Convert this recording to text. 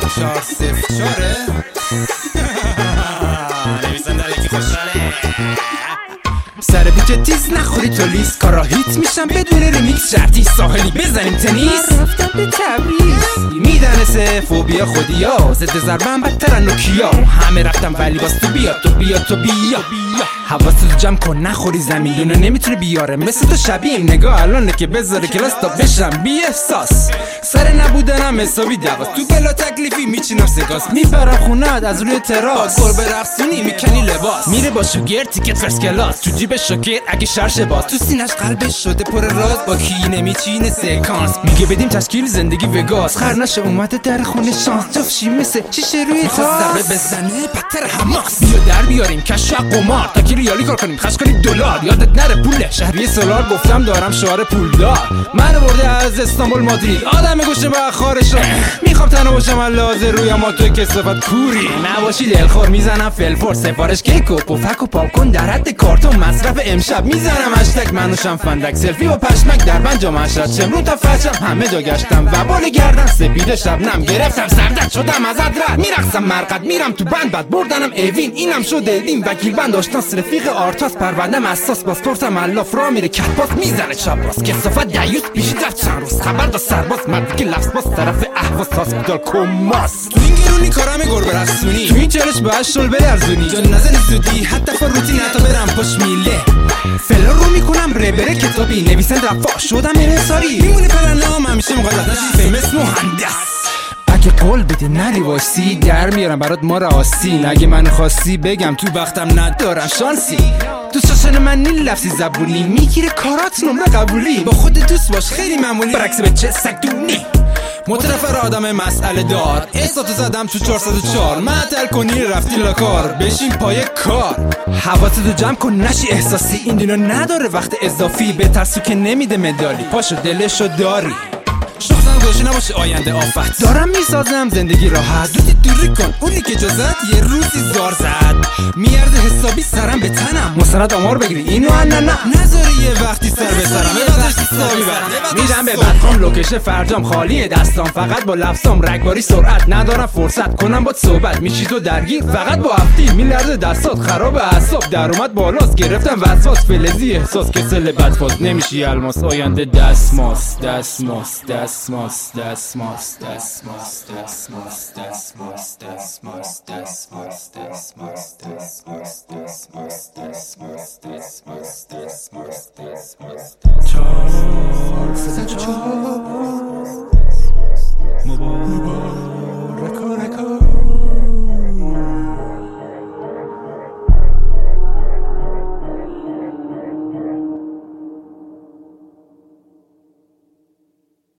404 نویسنده علیکی خوشحاله. سر پیچ تیز نخوری تو لیست کارا هیت میشم بدون ریمیکس. شرطی ساحلی بزنیم تنیس. رفتم به تبریز میدنسه فوبیا خودیا ضد ضربم بدتر نوکیا. همه رفتم ولی باز تو بیا تو بیا تو بیا. حواستو جمع کن نخوری زمین دونه نمیتونه بیاره مثل تو شبیه نگاه الانه که بذاره کلاس تا بشم بی احساس. سر نبودنم حسابی دواست تو بلا تکلیفی میچینم سگاس. میبرم خونه‌ات از روی تراس گربه رقصونی میکنی لباس. میره با شوگر تیکت فرست کلاس تو جیب شوگر اگه شرش باز. تو سینش قلبش شده پر راز با کی نمیچینه سکانس. میگه بدیم تشکیل زندگی وگاس. خرنش اومده در خونه شانس جفشی مثل شیشه روی تاس. ضربه بزنه پتر حماس. بیا در بیاریم کشف قمار تا کی ریالی کار کنیم خرج کنیم دلار. یادت نره پوله شهریه سولار گفتم دارم شعار پولدار. من برده از استانبول مادرید آدم گوشه با خارش رو. میخوام تنها باشم لازم روی ما توی کسافت کوری نباشی دلخور. میزنم فلفور سفارش کیک و پفک و پاپ کن در حد کارتون مصرف امشب. میزنم هشتگ منوشم فندک سلفی و پشمک در بنجا مشرد شمرون تا فجرم همه جا گشتم و بال گردن سپید شبنم گرفتم سردت شدم از ادرد. میرقصم مرقد میرم تو بند بد بردنم اوین اینم شده دین وکیل بند آشناس رفیق آرتاس پروندم اساس پاسپورتم الاف را میره کتباس. میزنه چپ باز کسافت دیوس پیشی در چند روز خبر دا سرباز مردی که لفظ باز طرف احواز هاسپیتال کماس. تو این گرونی کارم گربه رقصونی تو این چالش باید شل برزونی جان نزن زودی حتی فروتی حتی برم پاش میله. فلا رو میکنم ربره کتابی نویسن رفا شدم انحصاری. میمونی پرنام همیشه مقدس نشی فیمس مهندس. اگه قول بدی نری واسي در میارم برات ما راستی. اگه من خواستی بگم تو وقتم ندارم شانسی. دوست داشتن من نیل لفظی زبونی میگیره کارات نمره قبولی. با خود دوست باش خیلی معمولی برعکس به چه سگدونی. متنفر آدم مسئله دار احساتو زدم تو 404 معطل کنی رفتی لاکار بشین پای کار. حواستو جمع کن نشی احساسی این دنیا نداره وقت اضافی. به ترسو که نمیده مدالی پاشو دلشو داری. شخصم گوشی نباشه آینده آفت دارم میسازم زندگی راحت. دوتی دوری کن اونی که جزت یه روزی زار زد. میارده حسابی سرم به تنم مستند آمار بگیری اینو نه نذاری یه وقتی سر به سرم ببازش حسابی برم. میدم به بدخوام لوکش فرجام خالیه دستام فقط با لفظام رگباری سرعت ندارم فرصت کنم با صحبت میشی تو درگیر فقط با هفتی میلرزه دستات خراب اعصاب در اومد بالاست گرفتم وسواس فلزی احساس کسل بدفاز نمیشی الماس آینده دستماس دستماس دستماس دستماس دستماس دستماس دستماس دستماس دستماس دستماس دستماس دستماس دستماس دستماس دستماس دستماس